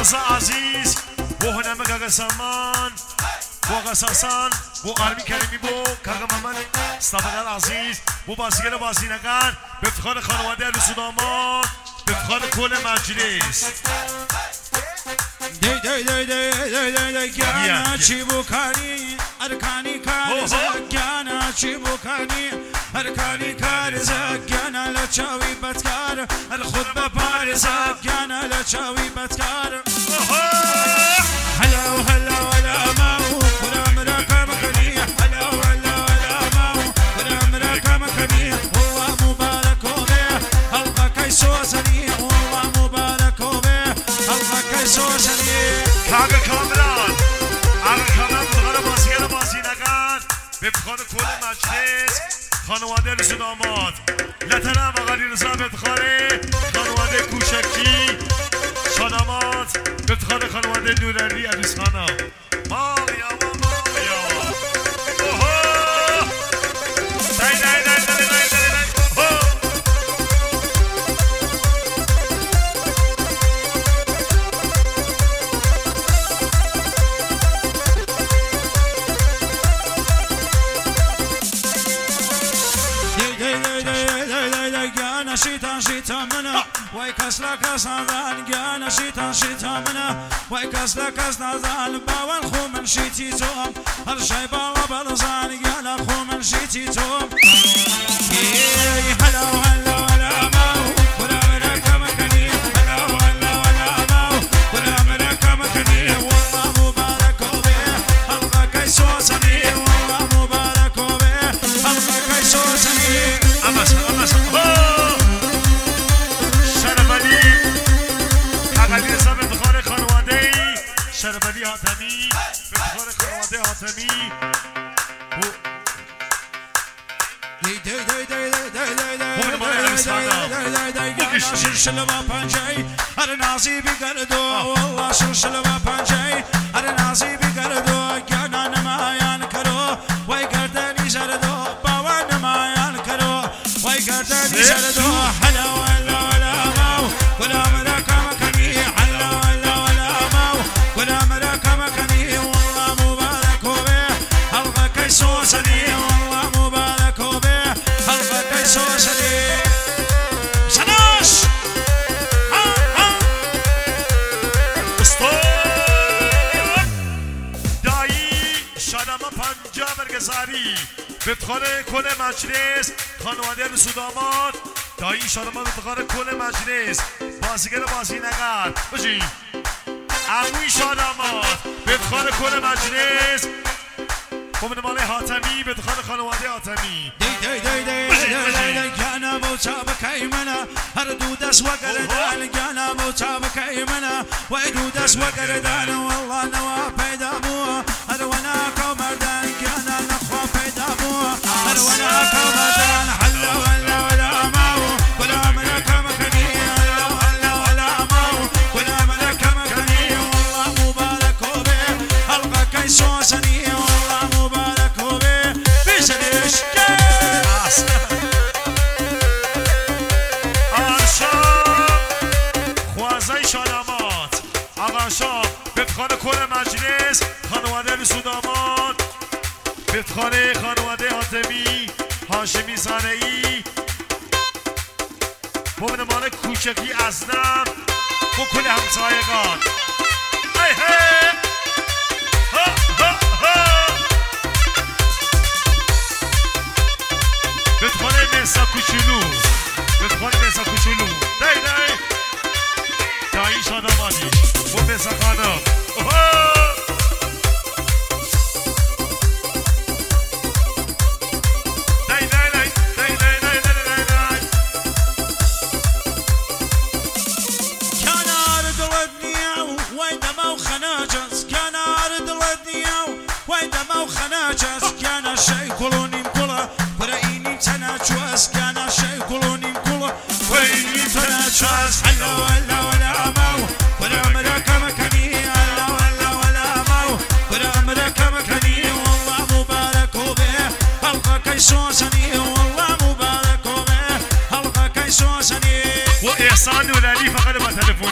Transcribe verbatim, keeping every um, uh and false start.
رضا عزیز بو هنمه کاغا سلمان بو آقا ساسان بو آرمی کریمی بو کاغا مامان استفادر عزیز بو بازیگر بازینگان به افتخار خانواده عروس و داماد به افتخار کل مجلس دی دی دی دی دی دی دی گانا چی بکنی ارکانی کار زگانا چی بکنی ارکانی کار زگانا لچاوی بدکار الخود بپار زگانا لچاوی بدکار هلا هلا هلا ماو ولا مراكب خلي هلا هلا هلا ماو ولا مراكب خلي والله مبارك به الله كيسوسني والله مبارك به الله كيسوسني کاغا کامران آقا کامران بخار بازیگر بازینگان به افتخار کل مجلس خانواده عروس و داماد لطنم آقا رضا به افتخار خانواده کوچکی شادامات به افتخار خانواده نورعلی عروس خانم مالیا و مالیا اوهو دای دای دای دای دای دای دای اوهو شيطان شيطان منا ويكس لك صادان جانا شيطان شيطان منا ويكس لك صادان باوان خو من شيتي توم هالشي بالا بلزان جانا خو من شيتي توم هلا هلا هلا ماو ولا مراك مكاني هلا هلا هلا ماو ولا مراك مكاني والله مبارك به الله كيسوسني والله مبارك به الله كيسوسني امس امس شربلی حاتمی به افتخار خانواده حاتمی دی دی دی دی دی دی شلشله و پنجه هر نازی بگردو والله شلشله و پنجه هر نازی بگردو گنا نمایان کرو وای گردنی زردو باوا نمایان کرو وای گردنی زردو هلا هلا هلا ماو ولا مراکا مکنی هلا هلا هلا ماو ولا مراکا مکنی والله مبارک به حلقه کیسوسنی والله مبارک به حلقه کیسوسنی شناش شادامه پنجا برگزاری به افتخار کل مجلس خانواده عروس و داماد دایی شادامه به افتخار کل مجلس بازیگر بازینگر باشین عموی شادامات به افتخار کل مجلس خانواده حاتمی به افتخار خانواده حاتمی دی دی دی دی دی گانا موتا بکیمنا هر دو دست وگردان گانا موتا بکیمنا و دو دست وگردان والله نوا پیدا بو هر وناک و مردان گانا نخوا پیدا بو هر وناک و مردان حلا ولا ولا ماو ولا ملک مکنی حلا ولا ولا ماو ولا ملک مکنی والله مبارک به حلقه کیسوسنی والله مبارک به بزنش شادامات آقا شاه به افتخار کل مجلس خانواده عروس و داماد به افتخار خانواده حاتمی هاشمی زانعی مؤمن مالک کوچکی ازنم با کل همسایگان هی هی ها ها ها به افتخار مرسا کوچولو به افتخار مرسا کوچولو دی دی دایی شادامانی با مرسا خانم دی دی دی دی دی دی دی دی کنار دلت نیاو وای دما و خناجز کنار دلت نیاو وای دما و خناجز کنا شی کلونیم کلا براییم تناچوز کنا شی کلونیم کلا براییم تناچوز هلا ولا ولا ماو ولا مراکا مکنی هلا ولا ولا ماو ولا مراکا مکنی والله مبارک به حلقه کیسوسنی والله مبارک به حلقه کیسوسنی و احسان نورعلی فقط با تلفن